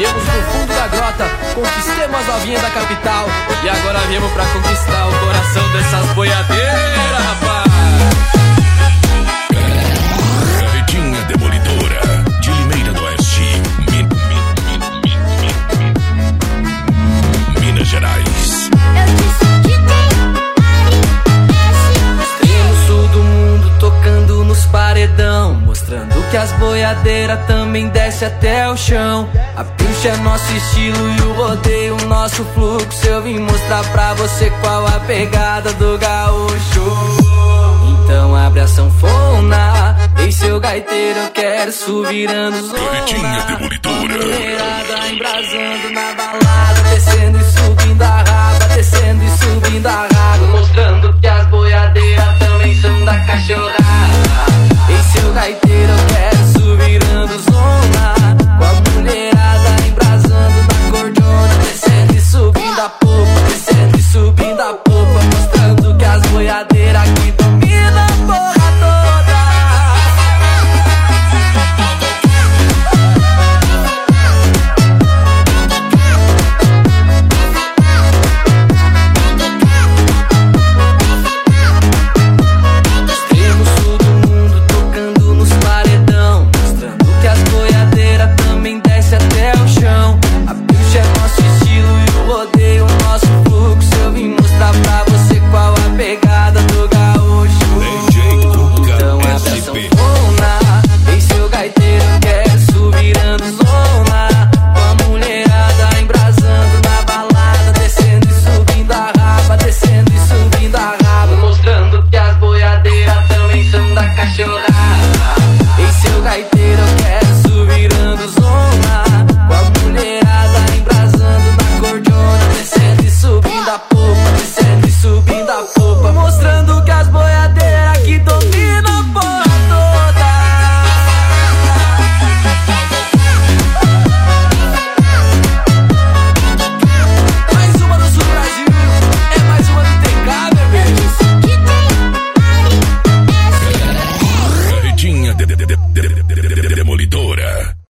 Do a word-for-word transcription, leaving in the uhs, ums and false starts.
Viemos do fundo da grota, conquistemos as novinhas da capital. E agora viemos pra conquistar o coração dessas boiadeiras, rapaz. Carretinha Demolidora, de Limeira do Oeste, Min, Min, Min, Min, Min, Minas Gerais. Eu disse que Extremo sul do mundo, tocando nos paredão, mostrando que as boiadeiras também desce até o chão. A pilcha é nosso estilo e o rodeio nosso fluxo. Eu vim mostrar pra você qual a pegada do gaúcho. Então abre a sanfona, ei seu gaiteiro, eu quero subirando zona. Carretinha Demolidora. Mulherada embrasando na balada, descendo e subindo a raba, descendo e subindo a raba, mostrando